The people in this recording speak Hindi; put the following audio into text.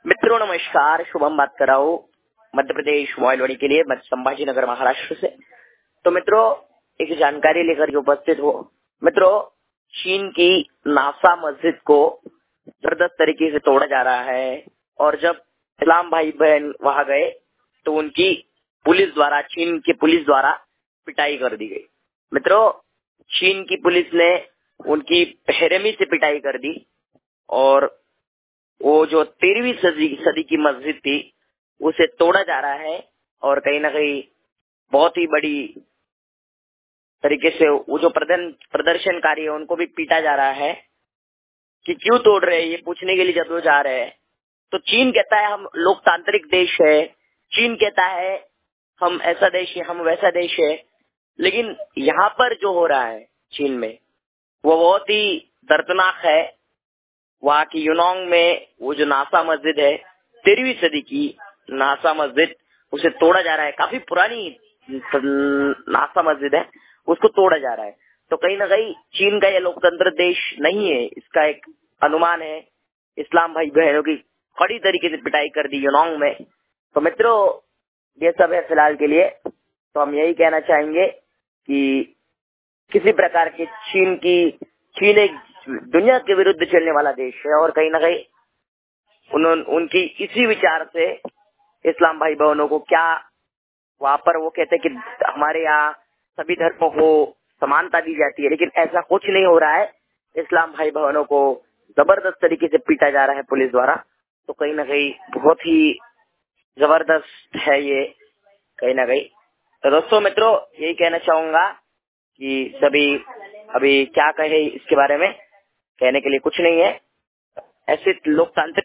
मित्रों नमस्कार, शुभम बात कर रहा हूँ मध्य प्रदेश मोबाइलवाड़ी के लिए संभाजी नगर महाराष्ट्र से। तो मित्रों एक जानकारी लेकर के उपस्थित हो। मित्रों चीन की नासा मस्जिद को जबरदस्त तरीके से तोड़ा जा रहा है और जब इस्लाम भाई बहन वहां गए तो उनकी चीन की पुलिस द्वारा पिटाई कर दी गई। मित्रों चीन की पुलिस ने उनकी बेरहमी से पिटाई कर दी और वो जो 13वीं सदी की मस्जिद थी उसे तोड़ा जा रहा है और कहीं ना कहीं बहुत ही बड़ी तरीके से वो जो प्रदर्शनकारी है उनको भी पीटा जा रहा है कि क्यों तोड़ रहे हैं, ये पूछने के लिए जब वो जा रहे हैं। तो चीन कहता है हम लोकतांत्रिक देश है, चीन कहता है हम ऐसा देश है, हम वैसा देश है, लेकिन यहाँ पर जो हो रहा है चीन में वो बहुत ही दर्दनाक है। वहाँ की यूनोंग में वो जो नासा मस्जिद है 13वीं सदी की नासा मस्जिद उसे तोड़ा जा रहा है। काफी पुरानी नासा मस्जिद है, उसको तोड़ा जा रहा है। तो कहीं ना कहीं चीन का यह लोकतंत्र देश नहीं है, इसका एक अनुमान है। इस्लाम भाई बहनों की कड़ी तरीके से पिटाई कर दी यूनोंग में। तो मित्रों ये सब है फिलहाल के लिए। तो हम यही कहना चाहेंगे कि किसी प्रकार के चीन एक दुनिया के विरुद्ध चलने वाला देश है और कहीं ना कहीं उनकी इसी विचार से इस्लाम भाई बहनों को क्या वहाँ पर वो कहते हैं कि हमारे यहाँ सभी धर्मों को समानता दी जाती है, लेकिन ऐसा कुछ नहीं हो रहा है। इस्लाम भाई बहनों को जबरदस्त तरीके से पीटा जा रहा है पुलिस द्वारा। तो कहीं ना कहीं बहुत ही जबरदस्त है ये कहीं ना कहीं। तो दोस्तों मित्रों यही कहना चाहूंगा कि सभी अभी क्या कहे इसके बारे में, कहने के लिए कुछ नहीं है। ऐसे लोकतांत्रिक